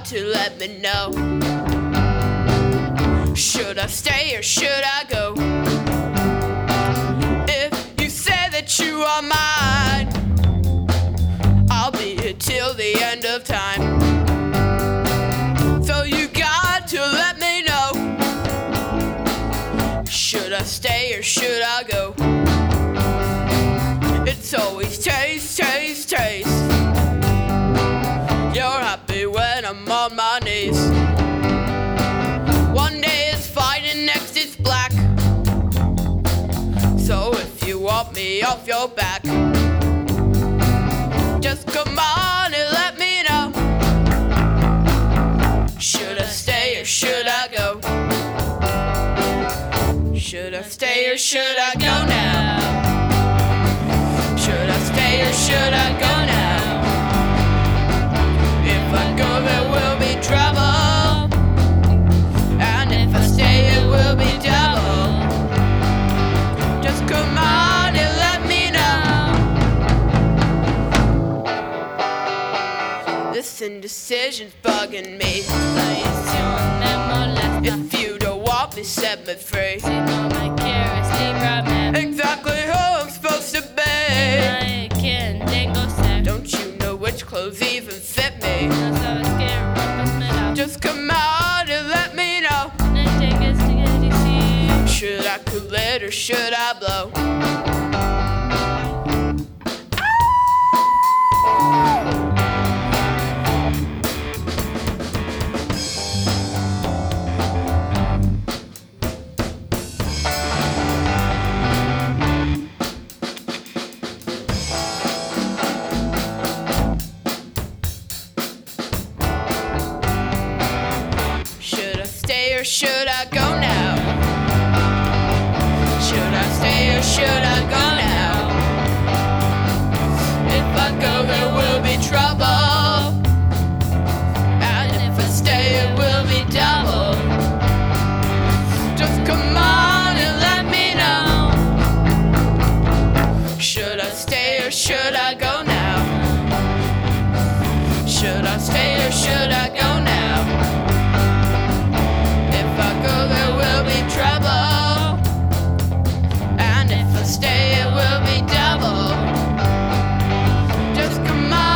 to let me know. Should I stay or should I go? If you say that you are mine, I'll be here till the end of time. So you got to let me know. Should I stay or should I go? It's always taste, taste, taste. You're happy when I'm on my knees. One day it's fine and next it's black. So if you want me off your back, just come on and let me know. Should I stay or should I go? Should I stay or should I go now? Should I stay or should I go now? If I go there will be trouble, and if I stay it will be double. Just come on and let me know. This indecision's bugging me. If you don't want me, set me free. Exactly who I'm supposed to be. Don't you know which clothes even fit me? Just come out and let me know. Should I commit or should I blow? Or should I go now? Should I stay or should I go now? If I go there will be trouble, and if I stay it will be double. Just come on and let me know. Should I stay or should I go now? Should I stay or should I go now?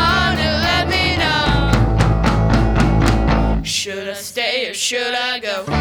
Should I stay or should I go?